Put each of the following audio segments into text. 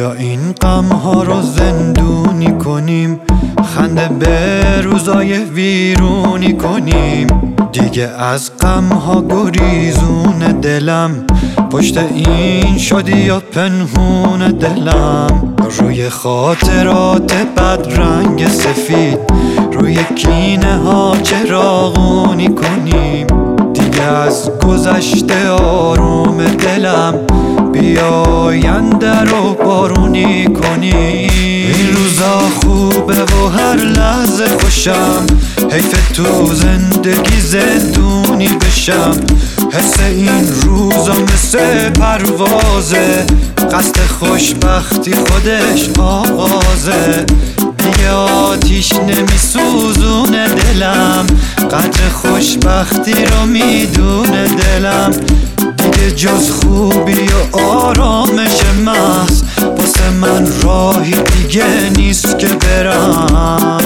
بیا این غم ها رو زندونی کنیم، خنده به روزای ویرونی کنیم. دیگه از غم ها گریزون دلم، پشت این شدی یا پنهون دلم. روی خاطرات بد رنگ سفید، روی کینه ها چراغونی کنیم. دیگه از گذشته آروم دلم، بیا آینده رو بارونی کنیم. این روزا خوبه و هر لحظه خوشم، حیف تو زندگی زندونی بشم. حس این روزا مثل پروازه، قصد خوشبختی خودش آغازه. دیگه آتیش نمیسوزونه دلم، قدر خوشبختی رو میدونه دلم. دیگه جز خوبی و آرامش محض، واسه من راهی دیگه نیست که برم.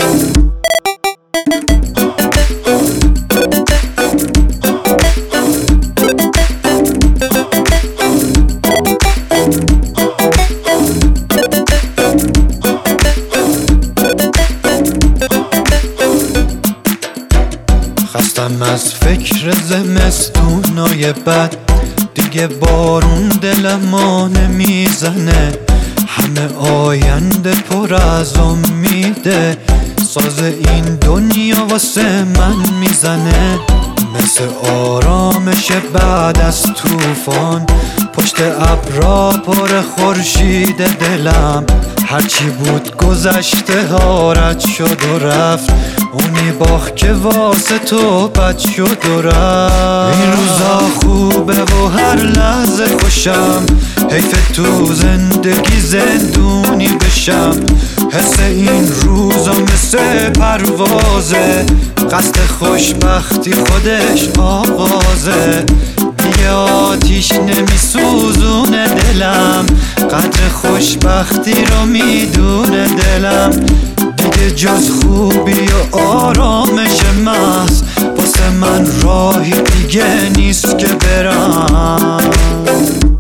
خستم از فکر زمستونای بد، دیگه بارون دلمو نمیزنه. همه آینده پر از امیده، ساز این دنیا واسه من میزنه. مثل آرامش بعد از طوفان، پشت ابرا پر خورشید دلم. هرچی بود گذشته ها رد شد و رفت، اونی باخت که واسه تو بد شد و رفت. این روزا خوبه و هر لحظه خوشم، حیف تو زندگی زندونی بشم. حس این روزا مثل پروازه، قصد خوشبختی خودش آغازه. دیگه آتیش نمیسوزونه دلم، قدر خوشبختی رو میدونه دلم. دیگه جز خوبی و آرامش محض، واسه من راهی دیگه نیست که برم.